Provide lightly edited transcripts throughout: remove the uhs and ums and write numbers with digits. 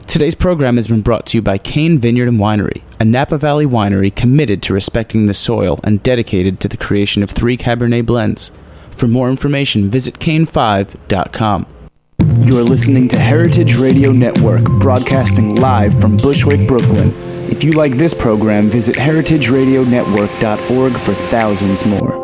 Today's program has been brought to you by Kane Vineyard and Winery, a Napa Valley winery committed to respecting the soil and dedicated to the creation of 3 Cabernet blends. For more information, visit kane5.com. You're listening to Heritage Radio Network, broadcasting live from Bushwick, Brooklyn. If you like this program, visit heritageradionetwork.org for thousands more.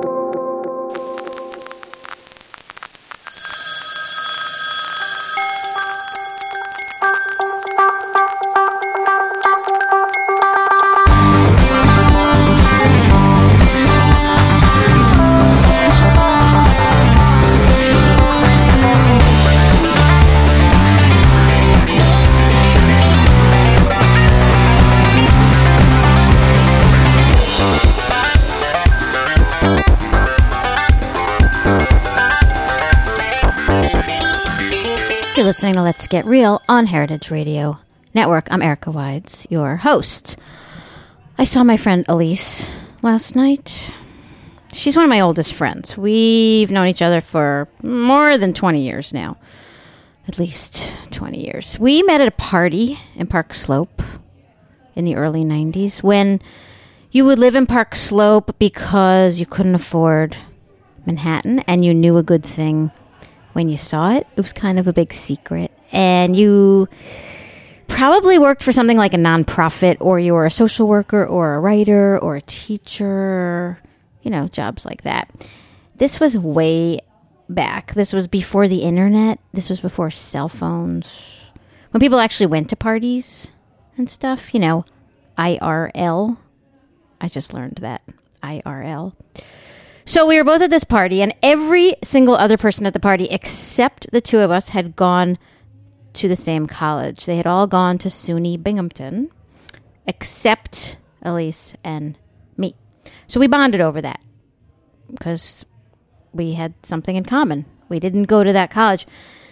You're listening to Let's Get Real on Heritage Radio Network. I'm Erica Wides, your host. I saw my friend Elise last night. She's one of my oldest friends. We've known each other for more than 20 years now. At least 20 years. We met at a party in Park Slope in the early 90s when you would live in Park Slope because you couldn't afford Manhattan and you knew a good thing when you saw it. It was kind of a big secret. And you probably worked for something like a nonprofit, or you were a social worker or a writer or a teacher, you know, jobs like that. This was way back. This was before the internet. This was before cell phones. When people actually went to parties and stuff, you know, IRL. I just learned that. IRL. So we were both at this party, and every single other person at the party except the two of us had gone to the same college. They had all gone to SUNY Binghamton, except Elise and me. So we bonded over that because we had something in common. We didn't go to that college.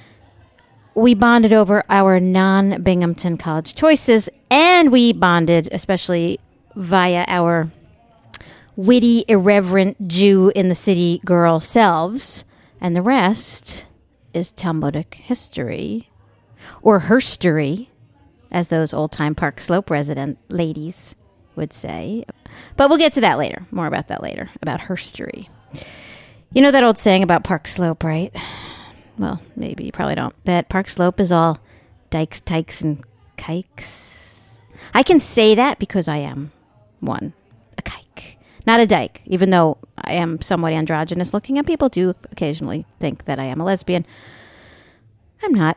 We bonded over our non-Binghamton college choices, and we bonded especially via our witty, irreverent Jew in the city girl selves, and the rest is Talmudic history, or herstory, as those old-time Park Slope resident ladies would say. But we'll get to that later. More about that later, about herstory. You know that old saying about Park Slope, right? Well, maybe you probably don't. That Park Slope is all dykes, tykes, and kikes. I can say that because I am one, a kike. Not a dyke, even though I am somewhat androgynous looking, and people do occasionally think that I am a lesbian. I'm not.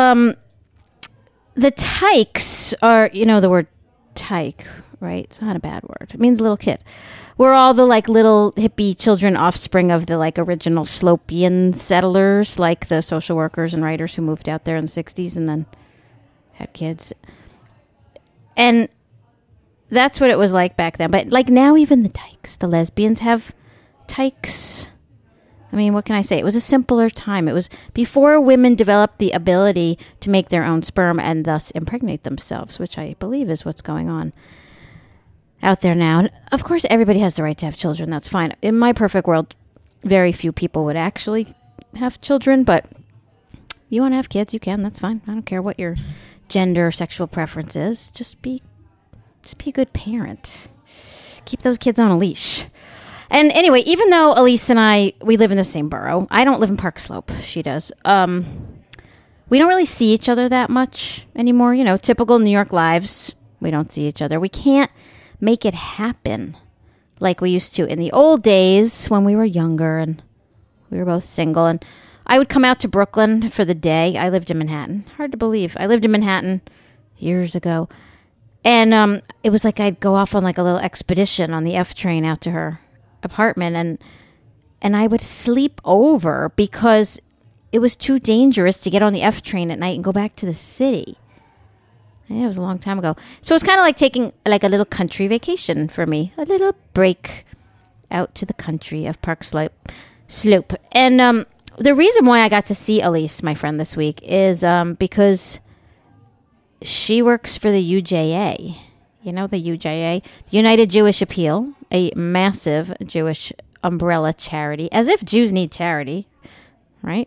The tykes are, you know the word tyke, right? It's not a bad word. It means little kid. We're all the like little hippie children, offspring of the like original Slopian settlers, like the social workers and writers who moved out there in the 60s and then had kids. And that's what it was like back then. But like now, even the dykes, the lesbians have tykes. I mean, what can I say? It was a simpler time. It was before women developed the ability to make their own sperm and thus impregnate themselves, which I believe is what's going on out there now. And of course, everybody has the right to have children. That's fine. In my perfect world, very few people would actually have children. But you want to have kids, you can. That's fine. I don't care what your gender or sexual preference is. Just be a good parent. Keep those kids on a leash. And anyway, even though Elise and we live in the same borough, I don't live in Park Slope. She does. We don't really see each other that much anymore. You know, typical New York lives. We don't see each other. We can't make it happen like we used to in the old days when we were younger and we were both single. And I would come out to Brooklyn for the day. I lived in Manhattan. Hard to believe. I lived in Manhattan years ago. And it was like I'd go off on like a little expedition on the F train out to her apartment, and I would sleep over because it was too dangerous to get on the F train at night and go back to the city. It was a long time ago. So it's kind of like taking like a little country vacation for me, a little break out to the country of Park Slope. And the reason why I got to see Elise, my friend, this week is because she works for the UJA. You know, the UJA, the United Jewish Appeal, a massive Jewish umbrella charity, as if Jews need charity, right?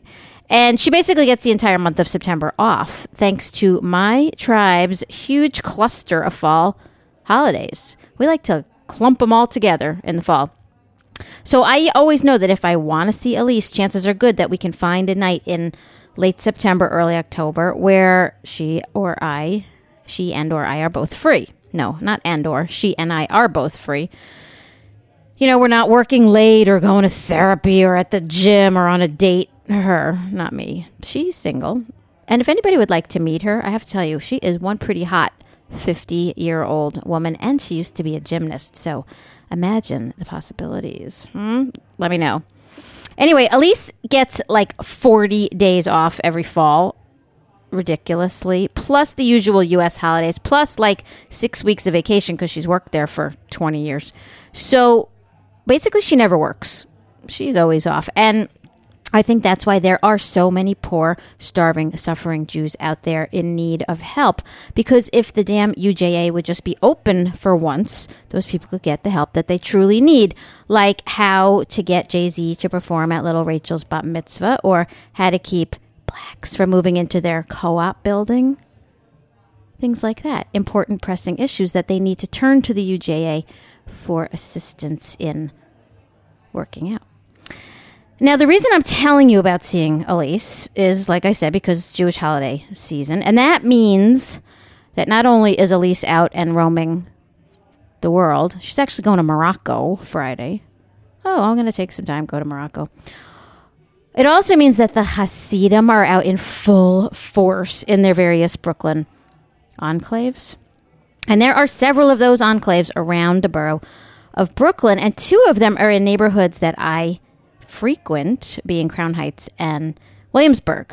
And she basically gets the entire month of September off, thanks to my tribe's huge cluster of fall holidays. We like to clump them all together in the fall. So I always know that if I want to see Elise, chances are good that we can find a night in late September, early October, where she and or I are both free. No, not and or. She and I are both free. You know, we're not working late or going to therapy or at the gym or on a date. Her, not me. She's single. And if anybody would like to meet her, I have to tell you, she is one pretty hot 50-year-old woman, and she used to be a gymnast. So imagine the possibilities. Let me know. Anyway, Elise gets like 40 days off every fall, ridiculously, plus the usual U.S. holidays, plus like 6 weeks of vacation because she's worked there for 20 years. So basically, she never works. She's always off. And I think that's why there are so many poor, starving, suffering Jews out there in need of help. Because if the damn UJA would just be open for once, those people could get the help that they truly need. Like how to get Jay-Z to perform at little Rachel's bat mitzvah, or how to keep blacks from moving into their co-op building. Things like that. Important pressing issues that they need to turn to the UJA for assistance in working out. Now, the reason I'm telling you about seeing Elise is, like I said, because it's Jewish holiday season. And that means that not only is Elise out and roaming the world, she's actually going to Morocco Friday. Oh, I'm going to take some time, go to Morocco. It also means that the Hasidim are out in full force in their various Brooklyn enclaves. And there are several of those enclaves around the borough of Brooklyn, and two of them are in neighborhoods that I frequent, being Crown Heights and Williamsburg.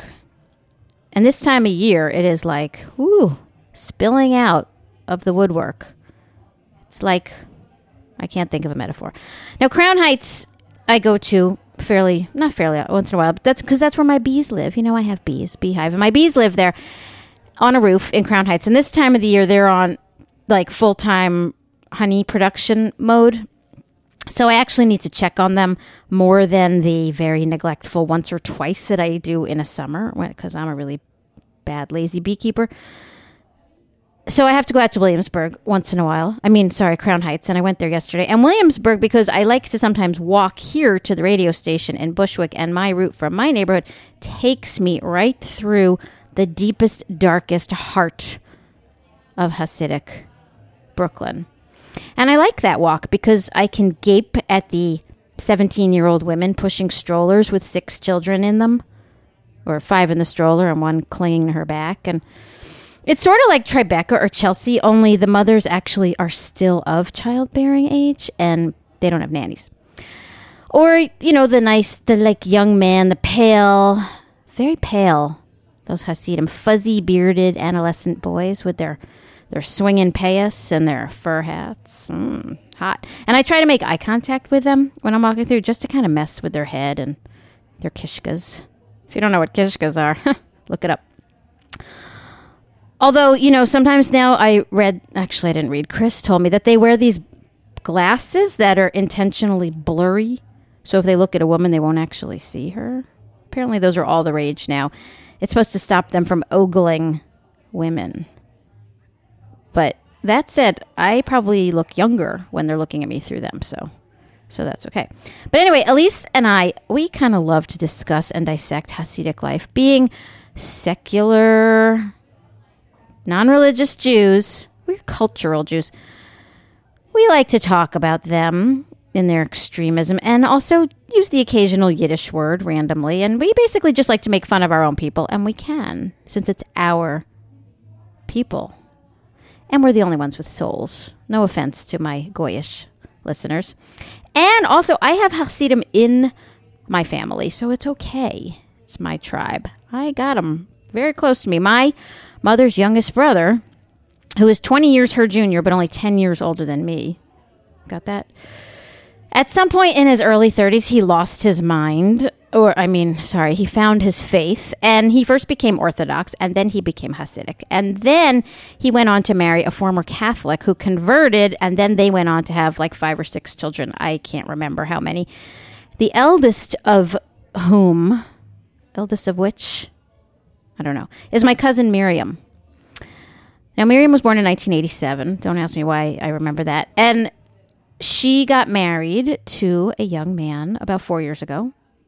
And this time of year, it is like, spilling out of the woodwork. It's like, I can't think of a metaphor. Now, Crown Heights, I go to not fairly, once in a while, but that's because that's where my bees live. You know, I have bees, beehive, and my bees live there on a roof in Crown Heights. And this time of the year, they're on like full-time honey production mode. So I actually need to check on them more than the very neglectful once or twice that I do in a summer, because I'm a really bad, lazy beekeeper. So I have to go out to Williamsburg once in a while. Crown Heights, and I went there yesterday. And Williamsburg, because I like to sometimes walk here to the radio station in Bushwick, and my route from my neighborhood takes me right through the deepest, darkest heart of Hasidic Brooklyn. And I like that walk because I can gape at the 17-year-old women pushing strollers with 6 children in them, or 5 in the stroller and 1 clinging to her back. And it's sort of like Tribeca or Chelsea, only the mothers actually are still of childbearing age and they don't have nannies. Or, you know, the young man, the pale, very pale, those Hasidim, fuzzy bearded adolescent boys with their swinging payas and their fur hats. Hot. And I try to make eye contact with them when I'm walking through, just to kind of mess with their head and their kishkas. If you don't know what kishkas are, look it up. Although, you know, sometimes now I didn't read, Chris told me that they wear these glasses that are intentionally blurry. So if they look at a woman, they won't actually see her. Apparently those are all the rage now. It's supposed to stop them from ogling women. But that said, I probably look younger when they're looking at me through them, so that's okay. But anyway, Elise and I, we kind of love to discuss and dissect Hasidic life. Being secular, non-religious Jews, we're cultural Jews. We like to talk about them in their extremism and also use the occasional Yiddish word randomly. And we basically just like to make fun of our own people, and we can, since it's our people. And we're the only ones with souls. No offense to my Goyish listeners. And also, I have Hasidim in my family, so it's okay. It's my tribe. I got them very close to me. My mother's youngest brother, who is 20 years her junior, but only 10 years older than me. Got that? At some point in his early 30s, he lost his mind. He found his faith, and he first became Orthodox, and then he became Hasidic. And then he went on to marry a former Catholic who converted, and then they went on to have like 5 or 6 children. I can't remember how many. The eldest of whom eldest of which, I don't know, is my cousin Miriam. Now, Miriam was born in 1987. Don't ask me why I remember that. And she got married to a young man about 4 years ago.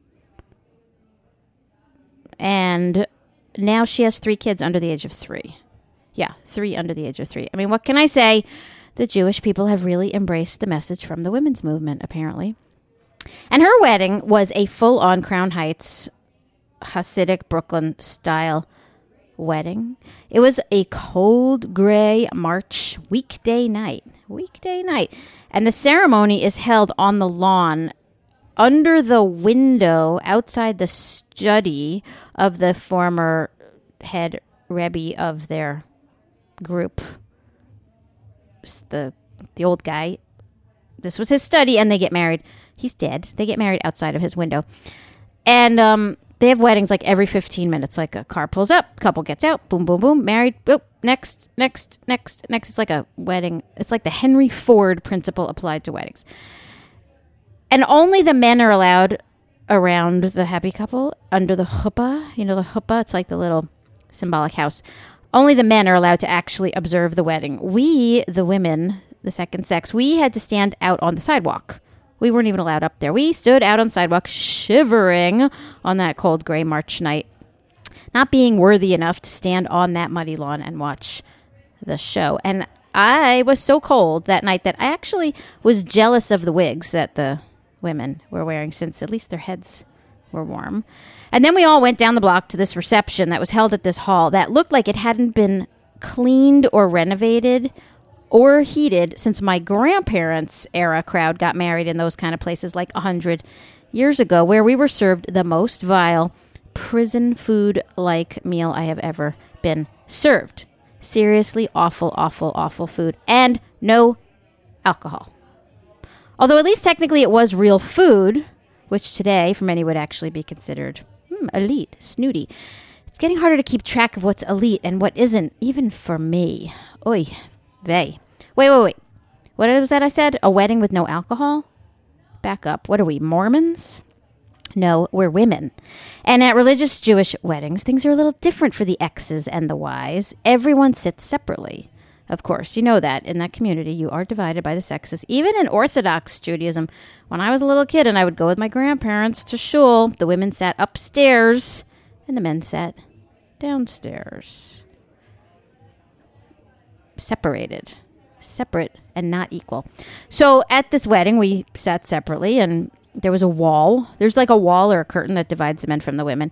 And now she has 3 kids under the age of 3. Yeah, 3 under the age of 3. I mean, what can I say? The Jewish people have really embraced the message from the women's movement, apparently. And her wedding was a full-on Crown Heights Hasidic Brooklyn style wedding. It was a cold gray March weekday night. And the ceremony is held on the lawn under the window outside the study of the former head Rebbe of their group. The old guy. This was his study, and they get married. He's dead. They get married outside of his window. And they have weddings like every 15 minutes. Like a car pulls up, couple gets out, boom, boom, boom, married, boop, next. It's like a wedding. It's like the Henry Ford principle applied to weddings. And only the men are allowed around the happy couple under the chuppah. You know the chuppah? It's like the little symbolic house. Only the men are allowed to actually observe the wedding. We, the women, the second sex, we had to stand out on the sidewalk. We weren't even allowed up there. We stood out on the sidewalk shivering on that cold gray March night, not being worthy enough to stand on that muddy lawn and watch the show. And I was so cold that night that I actually was jealous of the wigs that the women were wearing, since at least their heads were warm. And then we all went down the block to this reception that was held at this hall that looked like it hadn't been cleaned or renovated or heated since my grandparents' era crowd got married in those kind of places like 100 years ago, where we were served the most vile prison food-like meal I have ever been served. Seriously awful, awful, awful food. And no alcohol. Although at least technically it was real food, which today for many would actually be considered elite, snooty. It's getting harder to keep track of what's elite and what isn't, even for me. Oy vey. Wait. What was that I said? A wedding with no alcohol? Back up. What are we, Mormons? No, we're women. And at religious Jewish weddings, things are a little different for the X's and the Y's. Everyone sits separately. Of course, you know that in that community, you are divided by the sexes. Even in Orthodox Judaism, when I was a little kid and I would go with my grandparents to shul, the women sat upstairs and the men sat downstairs. Separate and not equal. So at this wedding, we sat separately, and there was a wall. There's like a wall or a curtain that divides the men from the women.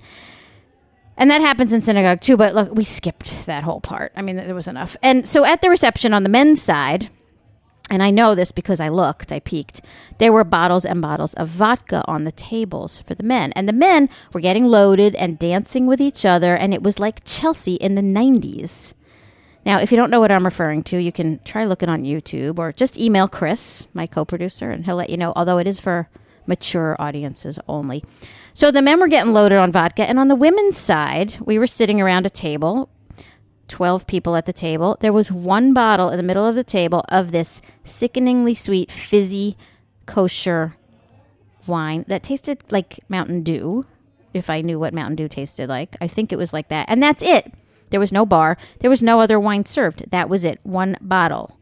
And that happens in synagogue too, but look, we skipped that whole part. I mean, there was enough. And so at the reception on the men's side, and I know this because I peeked, there were bottles and bottles of vodka on the tables for the men. And the men were getting loaded and dancing with each other, and it was like Chelsea in the 90s. Now, if you don't know what I'm referring to, you can try looking on YouTube or just email Chris, my co-producer, and he'll let you know, although it is for mature audiences only. So the men were getting loaded on vodka, and on the women's side, we were sitting around a table, 12 people at the table. There was one bottle in the middle of the table of this sickeningly sweet, fizzy, kosher wine that tasted like Mountain Dew, if I knew what Mountain Dew tasted like. I think it was like that. And that's it. There was no bar. There was no other wine served. That was it. One bottle.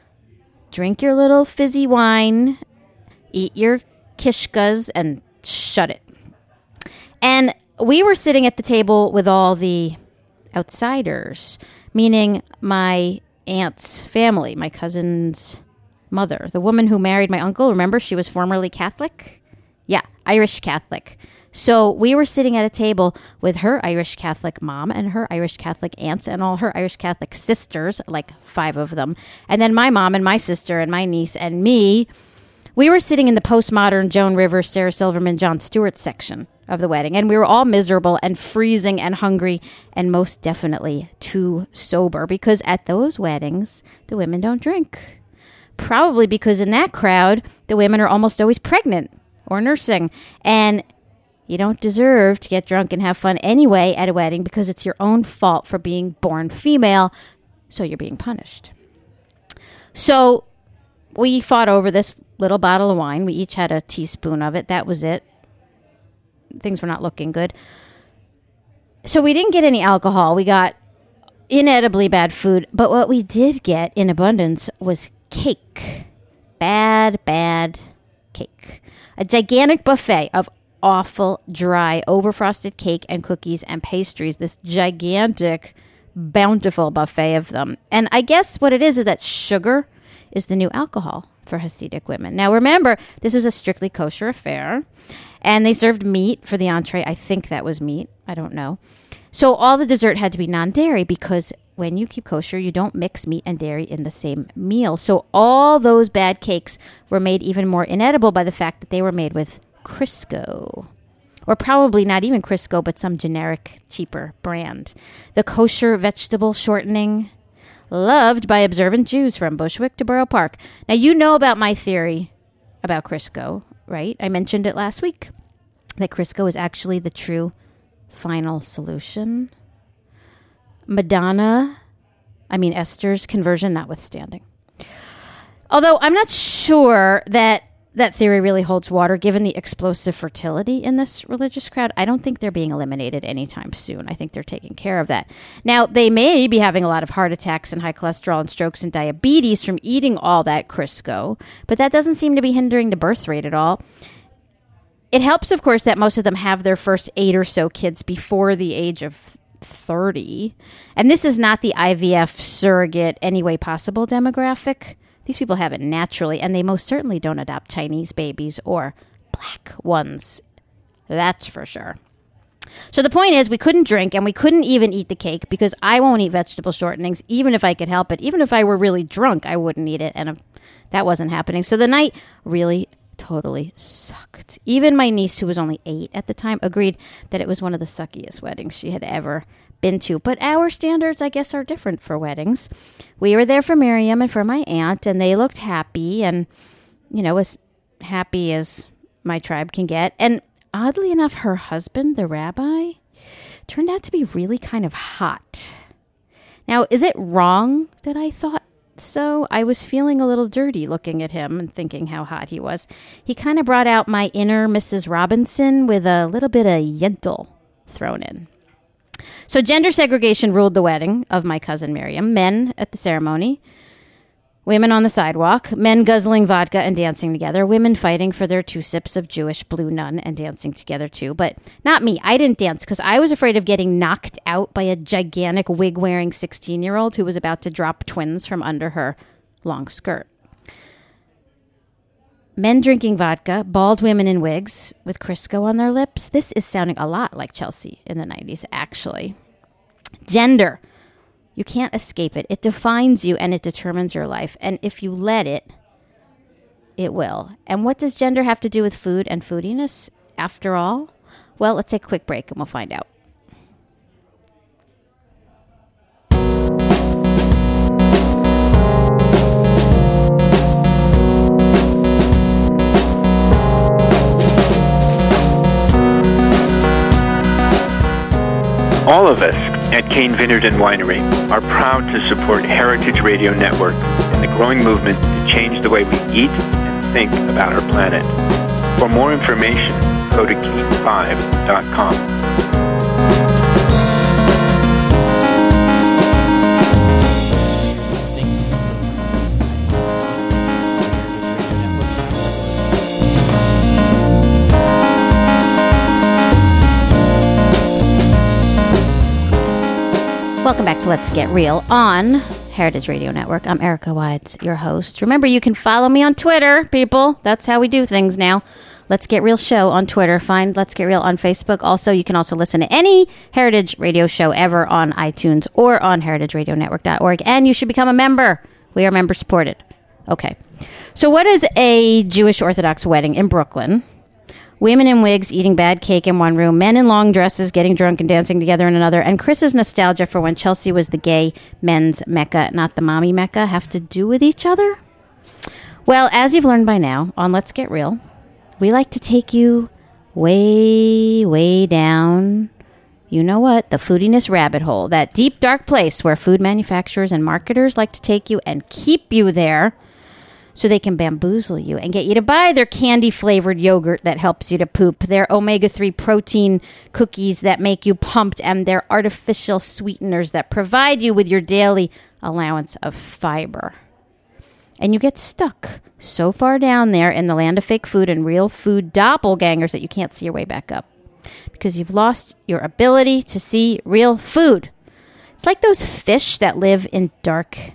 Drink your little fizzy wine, eat your kishkas, and shut it. And we were sitting at the table with all the outsiders, meaning my aunt's family, my cousin's mother, the woman who married my uncle. Remember, she was formerly Catholic? Yeah, Irish Catholic. So we were sitting at a table with her Irish Catholic mom and her Irish Catholic aunts and all her Irish Catholic sisters, like 5 of them. And then my mom and my sister and my niece and me. We were sitting in the postmodern Joan Rivers, Sarah Silverman, Jon Stewart section of the wedding. And we were all miserable and freezing and hungry and most definitely too sober, because at those weddings, the women don't drink. Probably because in that crowd, the women are almost always pregnant or nursing. And you don't deserve to get drunk and have fun anyway at a wedding, because it's your own fault for being born female, so you're being punished. So we fought over this little bottle of wine. We each had a teaspoon of it. That was it. Things were not looking good. So we didn't get any alcohol. We got inedibly bad food. But what we did get in abundance was cake. Bad cake. A gigantic buffet of awful, dry, overfrosted cake and cookies and pastries. This gigantic, bountiful buffet of them. And I guess what it is that sugar is the new alcohol for Hasidic women. Now, remember, this was a strictly kosher affair, and they served meat for the entree. I think that was meat. I don't know. So all the dessert had to be non-dairy because when you keep kosher, you don't mix meat and dairy in the same meal. So all those bad cakes were made even more inedible by the fact that they were made with Crisco. Or probably not even Crisco, but some generic, cheaper brand. The kosher vegetable shortening, loved by observant Jews from Bushwick to Borough Park. Now, you know about my theory about Crisco, right? I mentioned it last week, that Crisco is actually the true final solution. Esther's conversion notwithstanding. Although I'm not sure that theory really holds water, given the explosive fertility in this religious crowd. I don't think they're being eliminated anytime soon. I think they're taking care of that. Now, they may be having a lot of heart attacks and high cholesterol and strokes and diabetes from eating all that Crisco, but that doesn't seem to be hindering the birth rate at all. It helps, of course, that most of them have their first 8 or so kids before the age of 30. And this is not the IVF surrogate any way possible demographic. These people have it naturally, and they most certainly don't adopt Chinese babies or black ones. That's for sure. So the point is, we couldn't drink, and we couldn't even eat the cake because I won't eat vegetable shortenings, even if I could help it. Even if I were really drunk, I wouldn't eat it, and that wasn't happening. So the night really totally sucked. Even my niece, who was only 8 at the time, agreed that it was one of the suckiest weddings she had ever been to. But our standards, I guess, are different for weddings. We were there for Miriam and for my aunt, and they looked happy and, as happy as my tribe can get. And oddly enough, her husband, the rabbi, turned out to be really kind of hot. Now, is it wrong that I thought so? I was feeling a little dirty looking at him and thinking how hot he was. He kind of brought out my inner Mrs. Robinson with a little bit of yentl thrown in. So gender segregation ruled the wedding of my cousin Miriam. Men at the ceremony, women on the sidewalk, men guzzling vodka and dancing together, women fighting for their 2 sips of Jewish Blue Nun and dancing together too. But not me. I didn't dance because I was afraid of getting knocked out by a gigantic wig-wearing 16-year-old who was about to drop twins from under her long skirt. Men drinking vodka, bald women in wigs with Crisco on their lips. This is sounding a lot like Chelsea in the 90s, actually. Gender. You can't escape it. It defines you and it determines your life. And if you let it, it will. And what does gender have to do with food and foodiness, after all? Well, let's take a quick break and we'll find out. All of us at Cain Vineyard and Winery are proud to support Heritage Radio Network and the growing movement to change the way we eat and think about our planet. For more information, go to cain5.com. Welcome back to Let's Get Real on Heritage Radio Network. I'm Erica Wides, your host. Remember, you can follow me on Twitter, people. That's how we do things now. Let's Get Real Show on Twitter. Find Let's Get Real on Facebook. Also, you can also listen to any Heritage Radio show ever on iTunes or on heritageradionetwork.org. And you should become a member. We are member supported. Okay. So what is a Jewish Orthodox wedding in Brooklyn? Women in wigs eating bad cake in one room, men in long dresses getting drunk and dancing together in another, and Chris's nostalgia for when Chelsea was the gay men's Mecca, not the mommy Mecca, have to do with each other? Well, as you've learned by now, on Let's Get Real, we like to take you way, way down, you know what, the foodiness rabbit hole, that deep, dark place where food manufacturers and marketers like to take you and keep you there so they can bamboozle you and get you to buy their candy-flavored yogurt that helps you to poop, their omega-3 protein cookies that make you pumped, and their artificial sweeteners that provide you with your daily allowance of fiber. And you get stuck so far down there in the land of fake food and real food doppelgangers that you can't see your way back up because you've lost your ability to see real food. It's like those fish that live in dark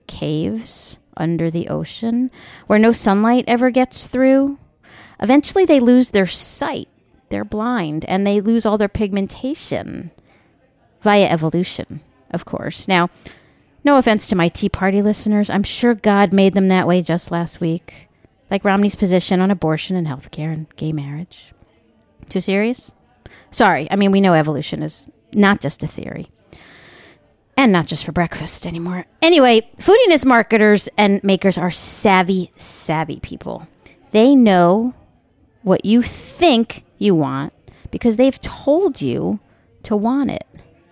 caves under the ocean where no sunlight ever gets through. Eventually they lose their sight. They're blind and they lose all their pigmentation via evolution, of course. Now, no offense to my Tea Party listeners. I'm sure God made them that way just last week. Like Romney's position on abortion and healthcare and gay marriage. Too serious? Sorry. I mean, we know evolution is not just a theory. And not just for breakfast anymore. Anyway, foodiness marketers and makers are savvy people. They know what you think you want because they've told you to want it.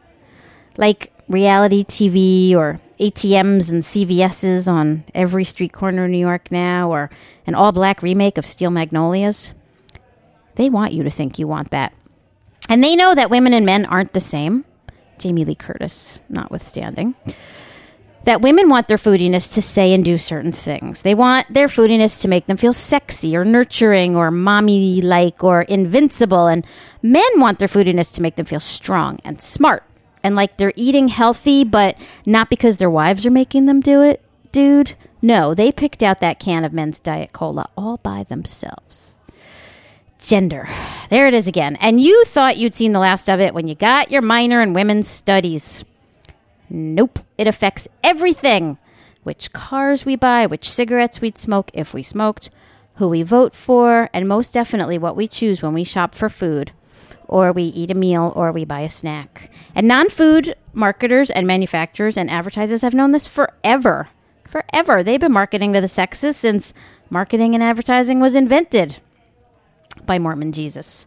Like reality TV or ATMs and CVS's on every street corner in New York now, or an all-black remake of Steel Magnolias. They want you to think you want that. And they know that women and men aren't the same. Jamie Lee Curtis, notwithstanding, that women want their foodiness to say and do certain things. They want their foodiness to make them feel sexy or nurturing or mommy-like or invincible. And men want their foodiness to make them feel strong and smart and like they're eating healthy, but not because their wives are making them do it, dude. No, they picked out that can of Men's Diet Cola all by themselves. Gender. There it is again. And you thought you'd seen the last of it when you got your minor in women's studies. Nope. It affects everything. Which cars we buy, which cigarettes we'd smoke if we smoked, who we vote for, and most definitely what we choose when we shop for food, or we eat a meal, or we buy a snack. And non-food marketers and manufacturers and advertisers have known this forever. Forever. They've been marketing to the sexes since marketing and advertising was invented by Mormon Jesus.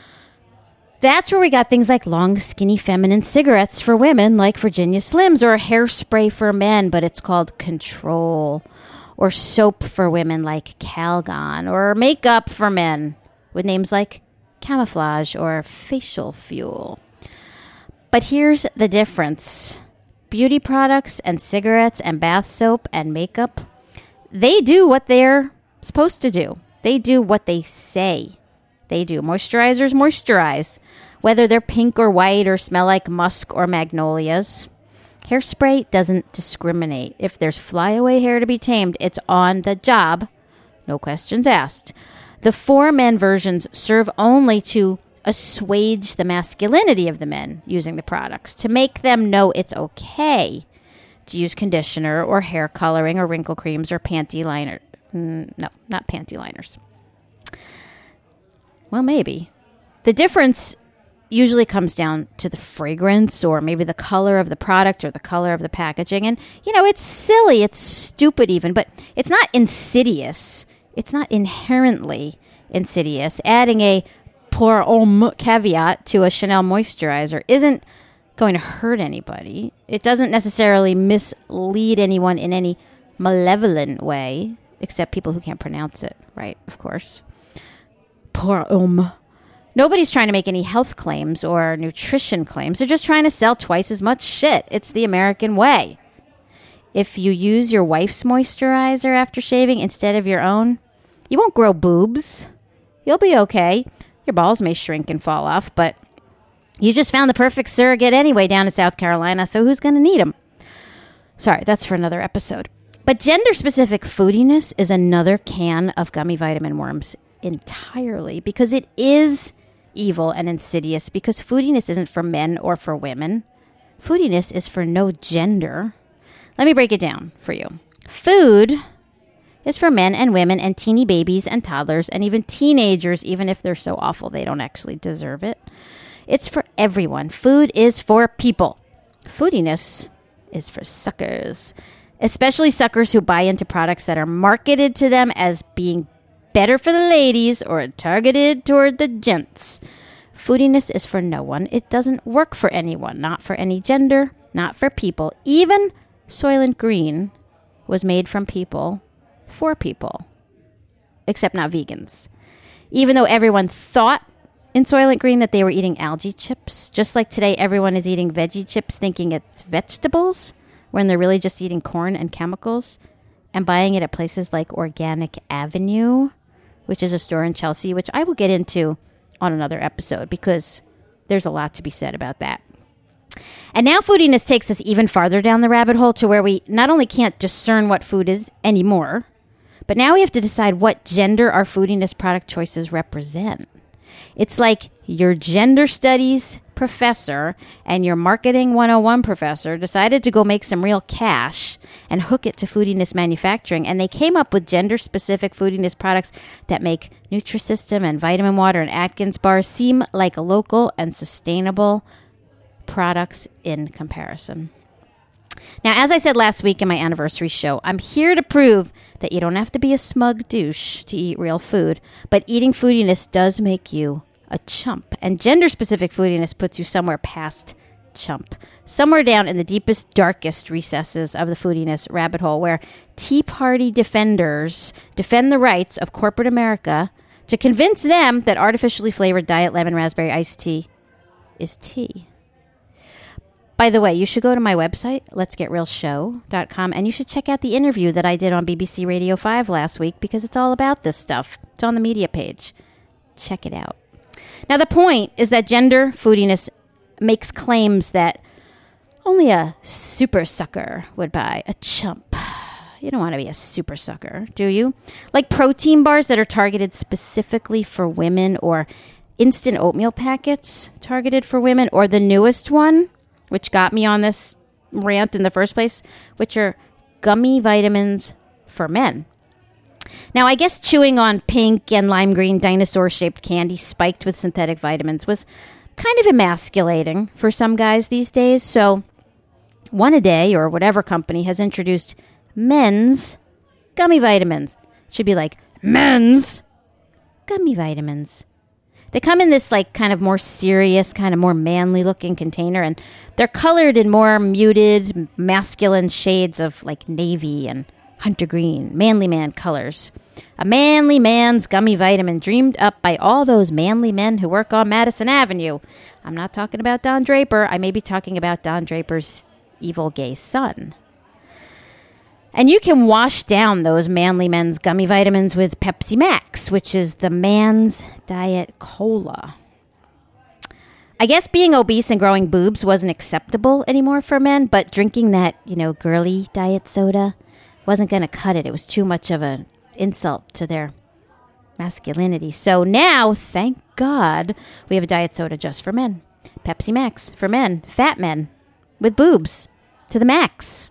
That's where we got things like long, skinny, feminine cigarettes for women like Virginia Slims, or hairspray for men, but it's called Control, or soap for women like Calgon, or makeup for men with names like Camouflage or Facial Fuel. But here's the difference. Beauty products and cigarettes and bath soap and makeup, they do what they're supposed to do. They do what they say they do. Moisturizers moisturize, whether they're pink or white or smell like musk or magnolias. Hairspray doesn't discriminate. If there's flyaway hair to be tamed, it's on the job. No questions asked. The for men versions serve only to assuage the masculinity of the men using the products, to make them know it's okay to use conditioner or hair coloring or wrinkle creams or panty liner. No, not panty liners. Well, maybe. The difference usually comes down to the fragrance or maybe the color of the product or the color of the packaging. And, it's silly. It's stupid even, but it's not insidious. It's not inherently insidious. Adding a pour homme caveat to a Chanel moisturizer isn't going to hurt anybody. It doesn't necessarily mislead anyone in any malevolent way, except people who can't pronounce it, right? Of course. Pour homme. Nobody's trying to make any health claims or nutrition claims. They're just trying to sell twice as much shit. It's the American way. If you use your wife's moisturizer after shaving instead of your own, you won't grow boobs. You'll be okay. Your balls may shrink and fall off, but you just found the perfect surrogate anyway down in South Carolina, so who's going to need them? Sorry, that's for another episode. But gender-specific foodiness is another can of gummy vitamin worms entirely, because it is evil and insidious, because foodiness isn't for men or for women. Foodiness is for no gender. Let me break it down for you. Food is for men and women and teeny babies and toddlers and even teenagers, even if they're so awful they don't actually deserve it. It's for everyone. Food is for people. Foodiness is for suckers, especially suckers who buy into products that are marketed to them as being better for the ladies or targeted toward the gents. Foodiness is for no one. It doesn't work for anyone, not for any gender, not for people. Even Soylent Green was made from people for people, except not vegans. Even though everyone thought in Soylent Green that they were eating algae chips, just like today everyone is eating veggie chips thinking it's vegetables, when they're really just eating corn and chemicals, and buying it at places like Organic Avenue, which is a store in Chelsea, which I will get into on another episode because there's a lot to be said about that. And now foodiness takes us even farther down the rabbit hole to where we not only can't discern what food is anymore, but now we have to decide what gender our foodiness product choices represent. It's like your gender studies professor and your marketing 101 professor decided to go make some real cash and hook it to foodiness manufacturing, and they came up with gender-specific foodiness products that make Nutrisystem and Vitamin Water and Atkins bars seem like local and sustainable products in comparison. Now, as I said last week in my anniversary show, I'm here to prove that you don't have to be a smug douche to eat real food, but eating foodiness does make you a chump. And gender-specific foodiness puts you somewhere past chump, somewhere down in the deepest, darkest recesses of the foodiness rabbit hole, where Tea Party defenders defend the rights of corporate America to convince them that artificially flavored diet lemon raspberry iced tea is tea. By the way, you should go to my website, letsgetrealshow.com, and you should check out the interview that I did on BBC Radio 5 last week because it's all about this stuff. It's on the media page. Check it out. Now, the point is that gender foodiness makes claims that only a super sucker would buy. A chump. You don't want to be a super sucker, do you? Like protein bars that are targeted specifically for women, or instant oatmeal packets targeted for women, or the newest one, which got me on this rant in the first place, which are gummy vitamins for men. Now, I guess chewing on pink and lime green dinosaur-shaped candy spiked with synthetic vitamins was kind of emasculating for some guys these days. So One A Day, or whatever company, has introduced men's gummy vitamins. It should be like men's gummy vitamins. They come in this like kind of more serious, kind of more manly looking container, and they're colored in more muted, masculine shades of like navy and hunter green, manly man colors. A manly man's gummy vitamin dreamed up by all those manly men who work on Madison Avenue. I'm not talking about Don Draper. I may be talking about Don Draper's evil gay son. And you can wash down those manly men's gummy vitamins with Pepsi Max, which is the man's diet cola. I guess being obese and growing boobs wasn't acceptable anymore for men, but drinking that, girly diet soda wasn't going to cut it. It was too much of an insult to their masculinity. So now, thank God, we have a diet soda just for men. Pepsi Max for men, fat men with boobs to the max.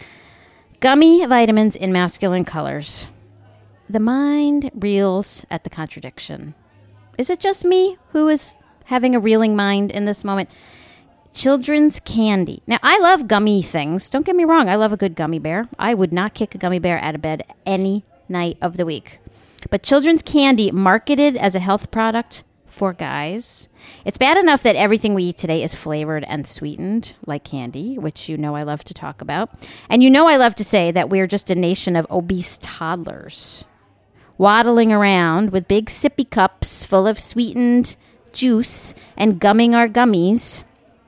Gummy vitamins in masculine colors. The mind reels at the contradiction. Is it just me who is having a reeling mind in this moment? Children's candy. Now, I love gummy things. Don't get me wrong. I love a good gummy bear. I would not kick a gummy bear out of bed any night of the week. But children's candy marketed as a health product for guys. It's bad enough that everything we eat today is flavored and sweetened, like candy, which I love to talk about. And I love to say that we're just a nation of obese toddlers, waddling around with big sippy cups full of sweetened juice and gumming our gummies.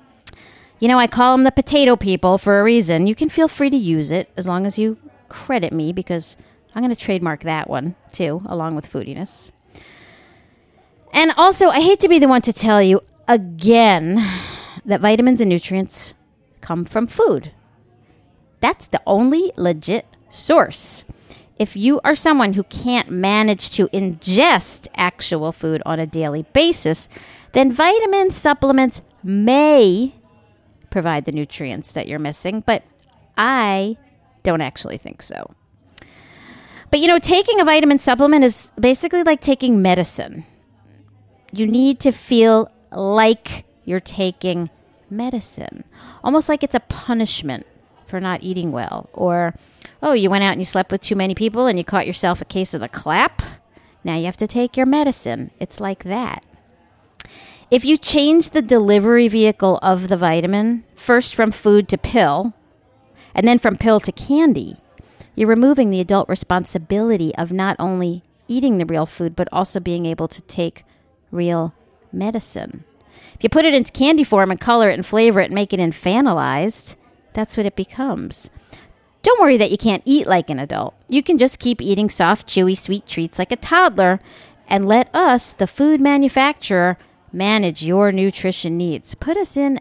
I call them the potato people for a reason. You can feel free to use it as long as you credit me, because I'm going to trademark that one, too, along with foodiness. And also, I hate to be the one to tell you again that vitamins and nutrients come from food. That's the only legit source. If you are someone who can't manage to ingest actual food on a daily basis, then vitamin supplements may provide the nutrients that you're missing, but I don't actually think so. But taking a vitamin supplement is basically like taking medicine. You need to feel like you're taking medicine, almost like it's a punishment for not eating well. Or, you went out and you slept with too many people and you caught yourself a case of the clap. Now you have to take your medicine. It's like that. If you change the delivery vehicle of the vitamin, first from food to pill, and then from pill to candy, You're removing the adult responsibility of not only eating the real food, but also being able to take real medicine. If you put it into candy form and color it and flavor it and make it infantilized, that's what it becomes. Don't worry that you can't eat like an adult. You can just keep eating soft, chewy, sweet treats like a toddler and let us, the food manufacturer, manage your nutrition needs. Put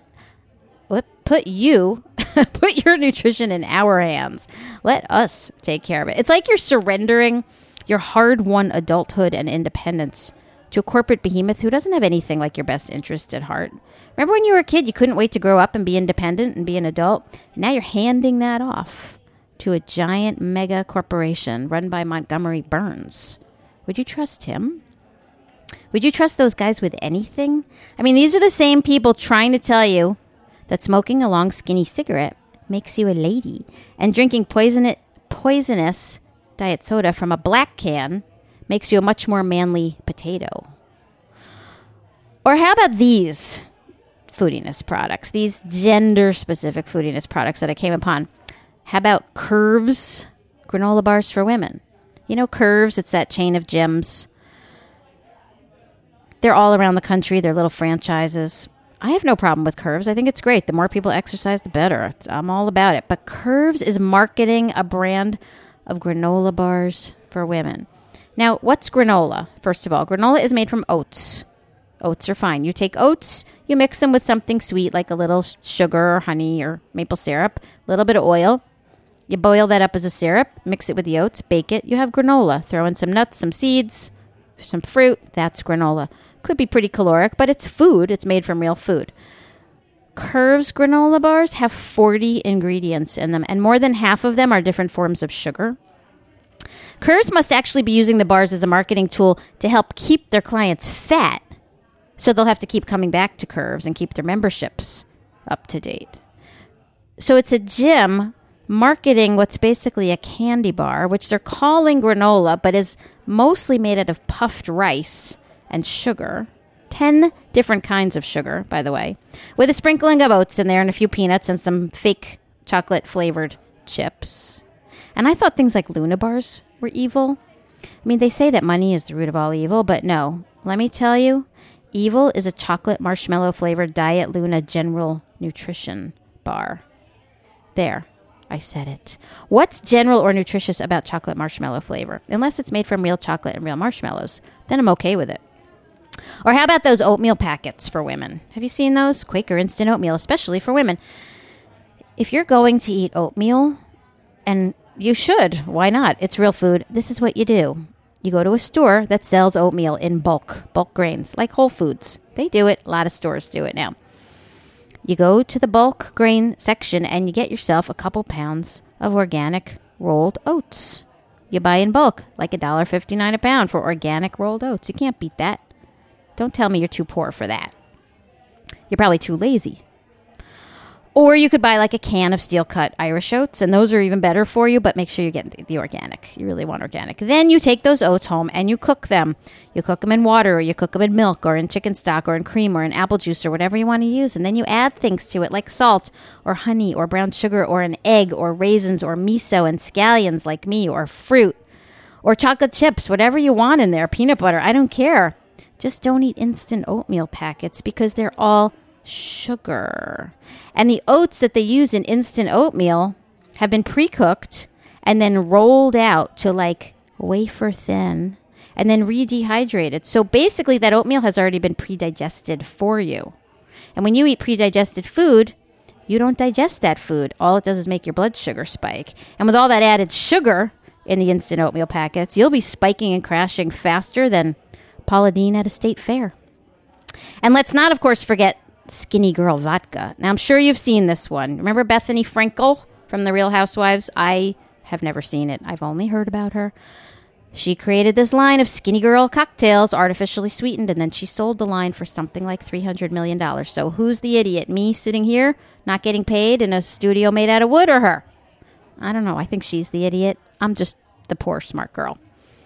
your nutrition in our hands. Let us take care of it. It's like you're surrendering your hard-won adulthood and independence to a corporate behemoth who doesn't have anything like your best interest at heart. Remember when you were a kid, you couldn't wait to grow up and be independent and be an adult? And now you're handing that off to a giant mega corporation run by Montgomery Burns. Would you trust him? Would you trust those guys with anything? I mean, these are the same people trying to tell you that smoking a long, skinny cigarette makes you a lady, and drinking poisonous diet soda from a black can makes you a much more manly potato. Or how about these foodiness products, these gender-specific foodiness products that I came upon? How about Curves granola bars for women? You know Curves, it's that chain of gyms. They're all around the country. They're little franchises. I have no problem with Curves. I think it's great. The more people exercise, the better. I'm all about it. But Curves is marketing a brand of granola bars for women. Now, what's granola? First of all, granola is made from oats. Oats are fine. You take oats, you mix them with something sweet like a little sugar or honey or maple syrup, a little bit of oil. You boil that up as a syrup, mix it with the oats, bake it. You have granola. Throw in some nuts, some seeds, some fruit. That's granola. Could be pretty caloric, but it's food. It's made from real food. Curves granola bars have 40 ingredients in them, and more than half of them are different forms of sugar. Curves must actually be using the bars as a marketing tool to help keep their clients fat, so they'll have to keep coming back to Curves and keep their memberships up to date. So it's a gym marketing what's basically a candy bar, which they're calling granola, but is mostly made out of puffed rice and sugar. 10 different kinds of sugar, by the way, with a sprinkling of oats in there and a few peanuts and some fake chocolate-flavored chips. And I thought things like Luna bars were evil. I mean, they say that money is the root of all evil, but no. Let me tell you, evil is a chocolate marshmallow-flavored Diet Luna General Nutrition bar. There. I said it. What's general or nutritious about chocolate marshmallow flavor? Unless it's made from real chocolate and real marshmallows, then I'm okay with it. Or how about those oatmeal packets for women? Have you seen those? Quaker Instant Oatmeal, especially for women. If you're going to eat oatmeal, and you should, why not? It's real food. This is what you do. You go to a store that sells oatmeal in bulk grains, like Whole Foods. They do it. A lot of stores do it now. You go to the bulk grain section and you get yourself a couple pounds of organic rolled oats. You buy in bulk, like $1.59 a pound for organic rolled oats. You can't beat that. Don't tell me you're too poor for that. You're probably too lazy. Or you could buy like a can of steel-cut Irish oats, and those are even better for you, but make sure you get the organic. You really want organic. Then you take those oats home and you cook them. You cook them in water, or you cook them in milk, or in chicken stock, or in cream, or in apple juice, or whatever you want to use. And then you add things to it like salt, or honey, or brown sugar, or an egg, or raisins, or miso, and scallions like me, or fruit, or chocolate chips, whatever you want in there, peanut butter, I don't care. Just don't eat instant oatmeal packets because they're all sugar. And the oats that they use in instant oatmeal have been pre-cooked and then rolled out to like wafer thin and then re-dehydrated. So basically that oatmeal has already been pre-digested for you. And when you eat pre-digested food, you don't digest that food. All it does is make your blood sugar spike. And with all that added sugar in the instant oatmeal packets, you'll be spiking and crashing faster than Paula Deen at a state fair. And let's not, of course, forget Skinny Girl vodka. Now, I'm sure you've seen this one. Remember Bethany Frankel from The Real Housewives? I have never seen it. I've only heard about her. She created this line of Skinny Girl cocktails, artificially sweetened, and then she sold the line for something like $300 million. So who's the idiot? Me sitting here, not getting paid in a studio made out of wood, or her? I don't know. I think she's the idiot. I'm just the poor smart girl.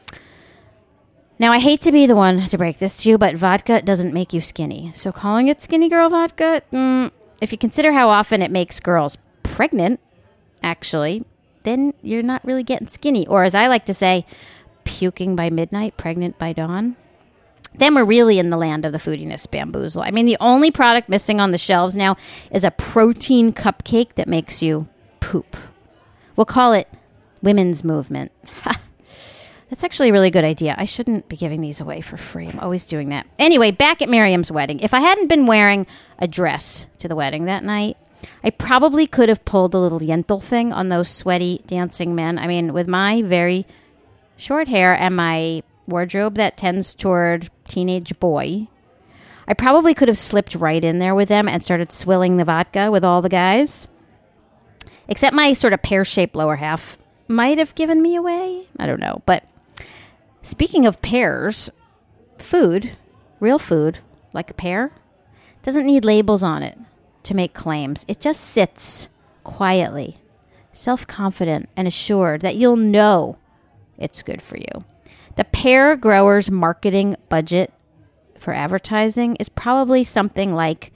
Now, I hate to be the one to break this to you, but vodka doesn't make you skinny. So calling it Skinny Girl vodka, if you consider how often it makes girls pregnant, actually, then you're not really getting skinny. Or as I like to say, puking by midnight, pregnant by dawn. Then we're really in the land of the foodiness bamboozle. I mean, the only product missing on the shelves now is a protein cupcake that makes you poop. We'll call it Women's Movement. That's actually a really good idea. I shouldn't be giving these away for free. I'm always doing that. Anyway, back at Miriam's wedding. If I hadn't been wearing a dress to the wedding that night, I probably could have pulled a little yentl thing on those sweaty dancing men. I mean, with my very short hair and my wardrobe that tends toward teenage boy, I probably could have slipped right in there with them and started swilling the vodka with all the guys. Except my sort of pear-shaped lower half might have given me away. I don't know. But speaking of pears, food, real food, like a pear, doesn't need labels on it to make claims. It just sits quietly, self-confident and assured that you'll know it's good for you. The pear grower's marketing budget for advertising is probably something like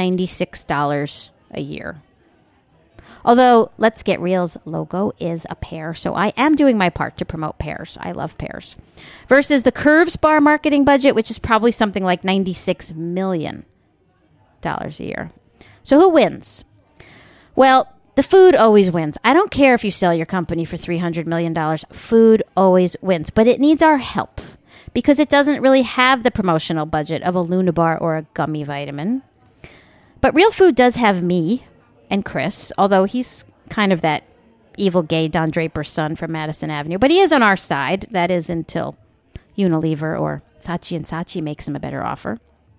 $96 a year. Although, Let's Get Real's logo is a pear, so I am doing my part to promote pears. I love pears. Versus the Curves Bar marketing budget, which is probably something like $96 million a year. So who wins? Well, the food always wins. I don't care if you sell your company for $300 million. Food always wins, but it needs our help because it doesn't really have the promotional budget of a Luna bar or a gummy vitamin. But Real Food does have me and Chris, although he's kind of that evil gay Don Draper's son from Madison Avenue. But he is on our side. That is until Unilever or Saatchi & Saatchi makes him a better offer.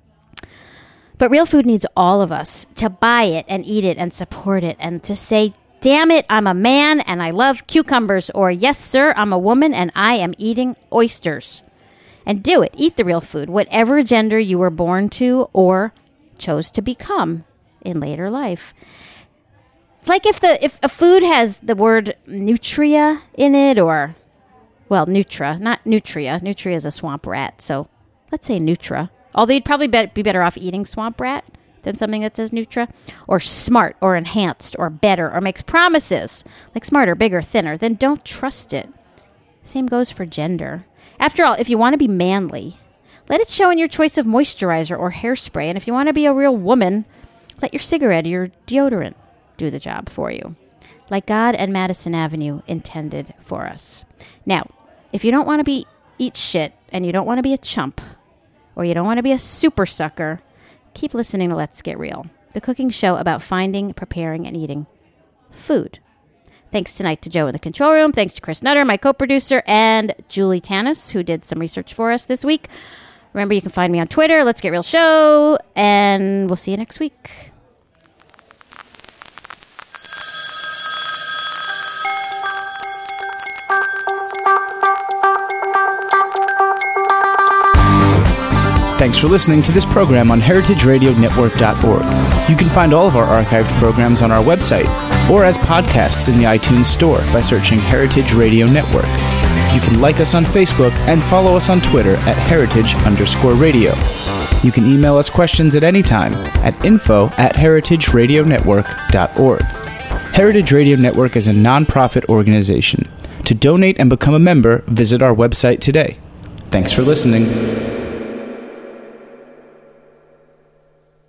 But Real Food needs all of us to buy it and eat it and support it and to say, damn it, I'm a man and I love cucumbers, or yes, sir, I'm a woman and I am eating oysters. And do it. Eat the real food, whatever gender you were born to or chose to become in later life. It's like if a food has the word nutria in it, or, well, nutra, not nutria. Nutria is a swamp rat, so let's say nutra. Although you'd probably be better off eating swamp rat than something that says nutra. Or smart, or enhanced, or better, or makes promises, like smarter, bigger, thinner, then don't trust it. Same goes for gender. After all, if you want to be manly, let it show in your choice of moisturizer or hairspray. And if you want to be a real woman, let your cigarette or your deodorant do the job for you, like God and Madison Avenue intended for us. Now, if you don't want to eat shit and you don't want to be a chump or you don't want to be a super sucker, keep listening to Let's Get Real, the cooking show about finding, preparing, and eating food. Thanks tonight to Joe in the control room. Thanks to Chris Nutter, my co-producer, and Julie Tanis, who did some research for us this week. Remember, you can find me on Twitter, Let's Get Real Show, and we'll see you next week. Thanks for listening to this program on heritageradionetwork.org. You can find all of our archived programs on our website or as podcasts in the iTunes Store by searching Heritage Radio Network. You can like us on Facebook and follow us on Twitter at @heritage_radio. You can email us questions at any time at info@heritageradionetwork.org. Heritage Radio Network is a non-profit organization. To donate and become a member, visit our website today. Thanks for listening.